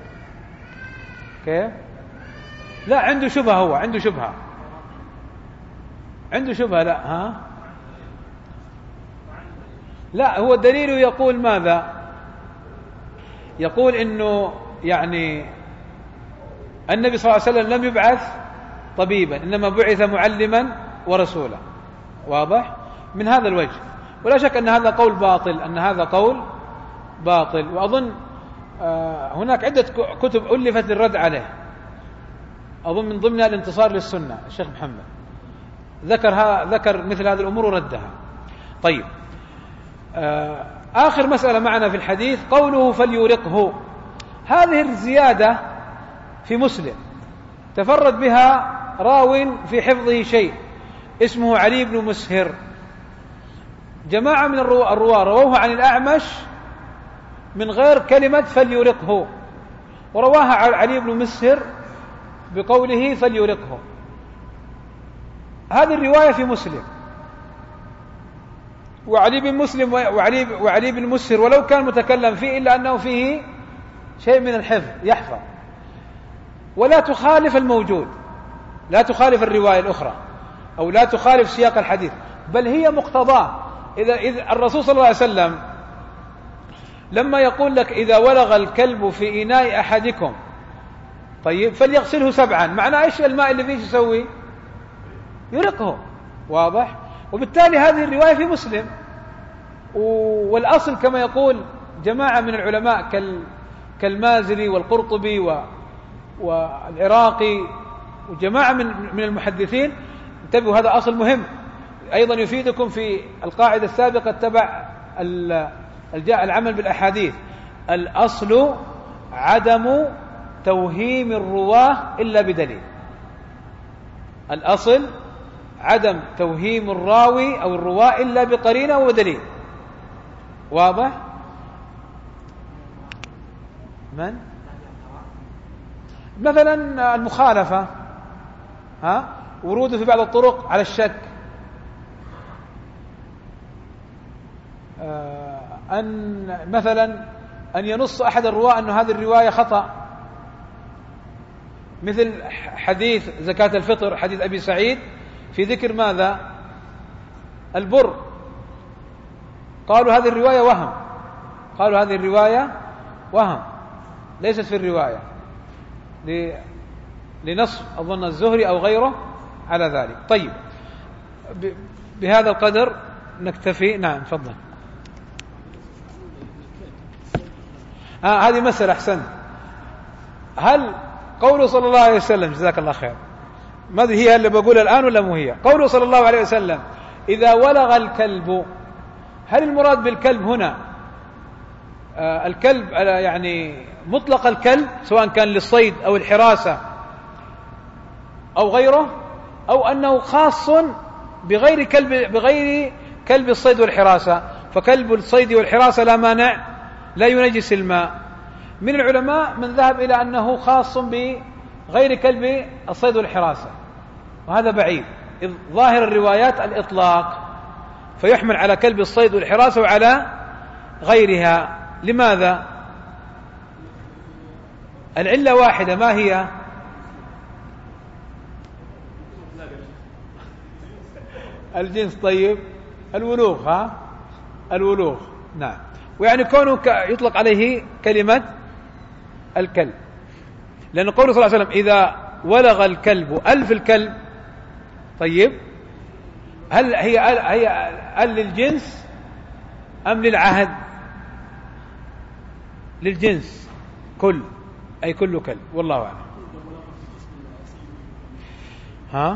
A: كيف؟ لا، عنده شبهة، هو عنده شبهة عنده شبهة لا ها لا هو الدليل يقول ماذا؟ يقول إنه يعني النبي صلى الله عليه وسلم لم يبعث طبيبا، إنما بعث معلما ورسولا. واضح؟ من هذا الوجه. ولا شك أن هذا قول باطل، أن هذا قول باطل. وأظن هناك عدة كتب ألفت الرد عليه، أظن من ضمنها الانتصار للسنة الشيخ محمد ذكر ذكر مثل هذه الأمور وردها. طيب، آخر مسألة معنا في الحديث قوله فليورقه. هذه الزيادة في مسلم تفرد بها راو في حفظه شيء اسمه علي بن مسهر. جماعة من الرواة رووه عن الأعمش من غير كلمة فليورقه، ورواها علي بن مسهر بقوله فليورقه. هذه الرواية في مسلم، وعلي بن مسلم وعلي, وعلي بن مسهر ولو كان متكلم فيه إلا أنه فيه شيء من الحفظ يحفظ، ولا تخالف الموجود، لا تخالف الرواية الأخرى أو لا تخالف سياق الحديث، بل هي مقتضاه. إذا, إذا الرسول صلى الله عليه وسلم لما يقول لك إذا ولغ الكلب في إناء أحدكم طيب فليغسله سبعا، معناه إيش الماء اللي فيه يسوي؟ يرقه. واضح؟ وبالتالي هذه الرواية في مسلم. والأصل كما يقول جماعة من العلماء كالمازري والقرطبي والعراقي وجماعة من من المحدثين، انتبهوا هذا أصل مهم أيضا يفيدكم في القاعدة السابقة تبع العمل بالأحاديث. الأصل عدم توهيم الرواه إلا بدليل. الأصل عدم توهيم الراوي أو الرواه إلا بقرينة ودليل. واضح؟ من؟ مثلا المخالفة، ها وروده في بعض الطرق على الشك، أن مثلا أن ينص أحد الرواة أن هذه الرواية خطأ، مثل حديث زكاة الفطر حديث أبي سعيد في ذكر ماذا؟ البر. قالوا هذه الرواية وهم، قالوا هذه الرواية وهم ليست في الرواية لنص أظن الزهري أو غيره على ذلك. طيب، بهذا القدر نكتفي. نعم تفضل. آه هذه مسألة أحسن. هل قوله صلى الله عليه وسلم جزاك الله خير، ما أدري هي اللي بقولها الآن ولا مو هي. قوله صلى الله عليه وسلم إذا ولغ الكلب، هل المراد بالكلب هنا آه الكلب يعني مطلق الكلب سواء كان للصيد أو الحراسة أو غيره، أو أنه خاص بغير كلب بغير كلب الصيد والحراسة؟ فكلب الصيد والحراسة لا مانع لا ينجس الماء. من العلماء من ذهب إلى أنه خاص بغير كلب الصيد والحراسة، وهذا بعيد، إذ ظاهر الروايات الإطلاق، فيحمل على كلب الصيد والحراسة وعلى غيرها. لماذا؟ العلة واحدة، ما هي؟ الجنس. طيب الولوغ، ها الولوغ، نعم. ويعني كونه يطلق عليه كلمة الكلب، لأن قوله صلى الله عليه وسلم إذا ولغ الكلب، ألف الكلب. طيب هل هي هي هل للجنس أم للعهد؟ للجنس كل، أي كل كلب، والله أعلم. ها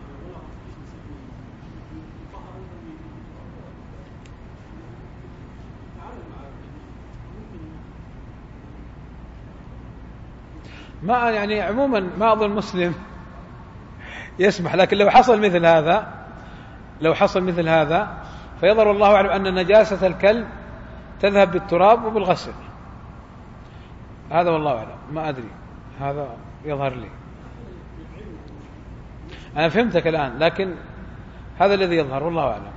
A: ما يعني عموما ما أظن مسلم يسمح، لكن لو حصل مثل هذا لو حصل مثل هذا فيظهر الله أعلم أن نجاسة الكلب تذهب بالتراب وبالغسل، هذا والله أعلم، ما أدري، هذا يظهر لي. أنا فهمتك الآن، لكن هذا الذي يظهر والله أعلم.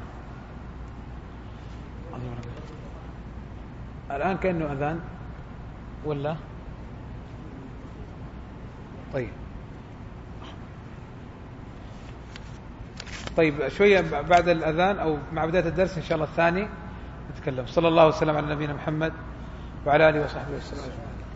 A: الآن كأنه أذان ولا؟ طيب طيب شوية بعد الأذان أو مع بداية الدرس إن شاء الله الثاني نتكلم. صلى الله وسلم على نبينا محمد وعلى آله وصحبه وسلم.